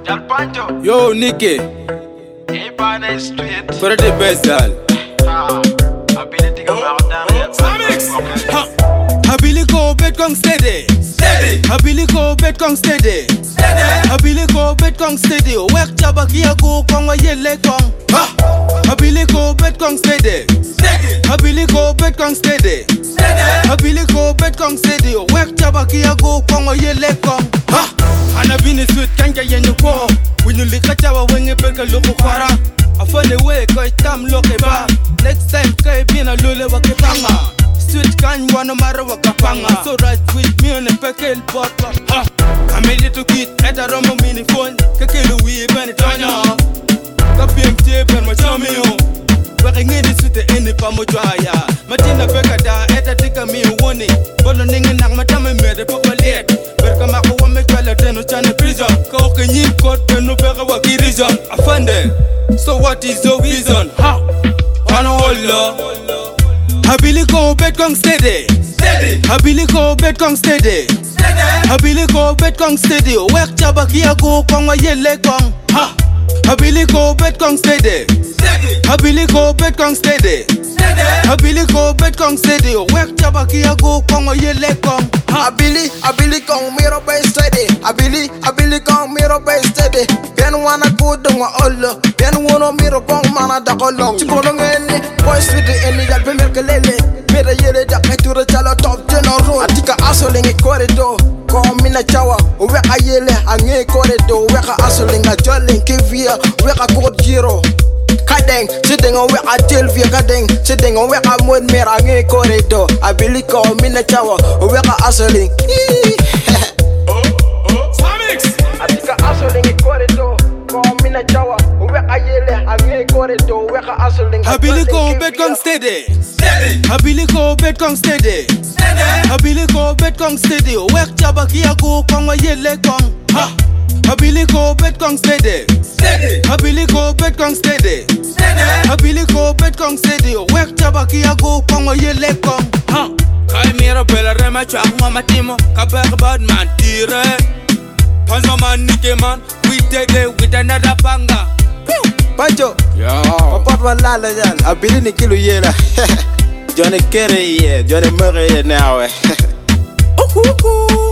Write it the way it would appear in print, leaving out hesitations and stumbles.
Yo, Nicky. For the best, gal. Habiliko Betkong steady. Habiliko Betkong steady. Habiliko Betkong steady. Work Chabakia go Konga Yele Kong. Habiliko Betkong steady. Habiliko Betkong steady. Habiliko Betkong steady. Work Chabakia go Konga Yele Kong. Anabini sweet kanja yenyu ko. When you lick a chawa when you beg a local para. I find a way, koi tam loke ba. Next time, kai bina lule wakipanga. Sweet can wanna mara wakapanga. So right with me on the pekel bottle. I made it to kid at a rumble mini phone. Kakelu weave and it on ya. Kapiam tape and my chummy. Working in this with the end of Pamojaya. Matina Bekada, at a ticker me one. Boloning and Namatama made a proper late. Berkamako make well at Channel prison. Coking you got no better work reason. I found it. So what is the reason? How? On all Habiliko Betkong steady. Habiliko Betkong steady. Habiliko Betkong steady. Work Chabakia go Konga Yele Kong. Habiliko Betkong steady. Habiliko Betkong steady. Habiliko Betkong steady. Work Chabakia go Konga Yele Kong. Habili Kong miro bay steady. Habili Kong miro bay steady. Ben wana go dunga all. Ben wono miro Kong mana da kolong. Chikolong eni boys with the eni yal be merkelele. Mera yele da ketura chala top general. Atika asoling corridor. Kom mina chawa. Weka yele ange corridor. Weka asoling a jolling kivia. Weka code zero. Kadeng, sitting on where I tell via Kadeng, sitting on where I'm with me, I ain't corridor. I believe call me the tower, where I hustling. I think I hustling in corridor, call me the tower, where I yell, I ain't corridor, where I hustling. Habiliko Betkong steady. Habiliko Betkong steady. Habiliko Betkong steady. Work Chabakia go Konga Yele Kong. Habiliko Betkong steady. Habiliko Betkong steady. Habiliko Betkong steady. Work Chabakia go Konga Yele Kong. Kai mira bela rema changwa matimo. Kabag bad man tire. Panzo man Nicky man. We take it with another banga. Pancho, yo. Papa walala yan. Habili ni kilo yela. Johnny Kerry, Johnny Murray now.